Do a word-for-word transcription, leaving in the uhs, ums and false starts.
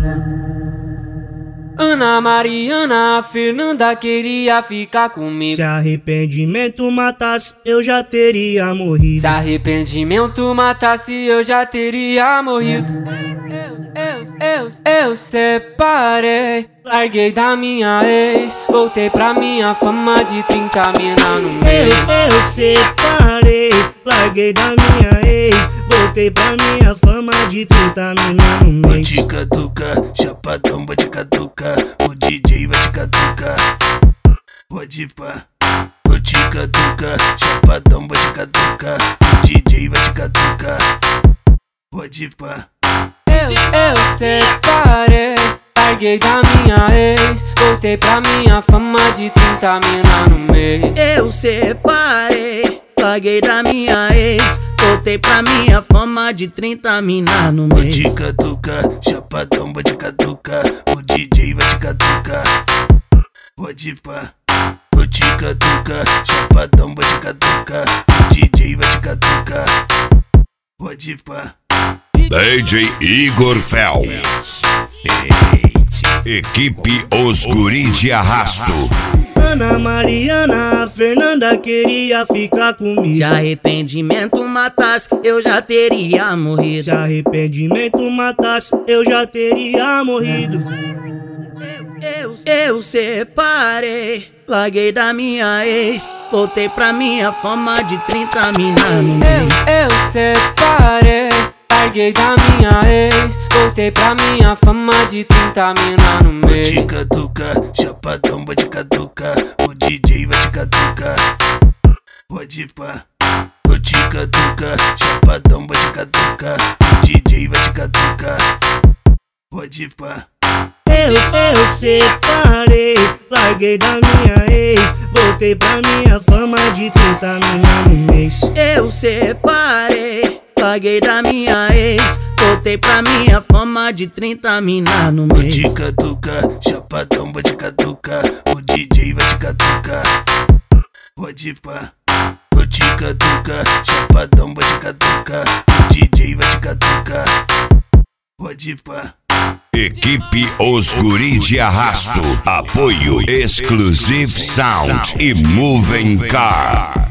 Ana Mariana, a Fernanda queria ficar comigo. Se arrependimento matasse, eu já teria morrido. Se arrependimento matasse, eu já teria morrido. Eu, eu, eu, eu separei, larguei da minha ex, voltei pra minha fama de trinta mina no mês. Eu, eu separei, larguei da minha ex, voltei pra minha fama de trinta mina no mês. Vou te catucar, chapadão, vou te catucar, o D J vai te catucar. Pode ir pá. Vou te catucar, chapadão, vou te catucar, o D J vai te catucar. Pode ir pá. Eu, eu separei, larguei da minha ex, voltei pra minha fama de trinta mina no mês. Eu separei, larguei da minha ex, voltei pra minha fama de trinta mina no mês. Vou te catucar, chapadão, vou te catucar, o D J vai te catucar. Pode ir pá. Vou te catucar, chapadão, vou te catucar, o D J vai te catucar. Pode ir pá. D J Igor Fel, equipe Os Guri de Arrasto. Ana Mariana, a Fernanda queria ficar comigo. Se arrependimento matasse, eu já teria morrido. Se arrependimento matasse, eu já teria morrido. Eu, eu, eu mês. Larguei da minha ex, voltei pra minha fama de trinta mina no mês. Eu, eu separei, larguei da minha ex, voltei pra minha fama de trinta mina no Vou mês. te catucar, chapadão, vou te catucar, o D J vai te catucar. Pode ir pá. Vou te catucar, chapadão, vou te catucar, o D J vai te catucar. Pode ir pá. Eu, eu separei, larguei da minha ex, voltei pra minha fama de trinta mina no mês. Eu separei, larguei da minha ex, voltei pra minha fama de trinta mina no Vou mês. te catucar, chapadão, vou te catucar, o D J vai te catucar. Pode ir pá. Vou te catucar, chapadão, vou te catucar, o D J vai te catucar. Pode ir pá. Equipe Os Guri de Arrasto. Apoio Exclusive Sound e Moving Car.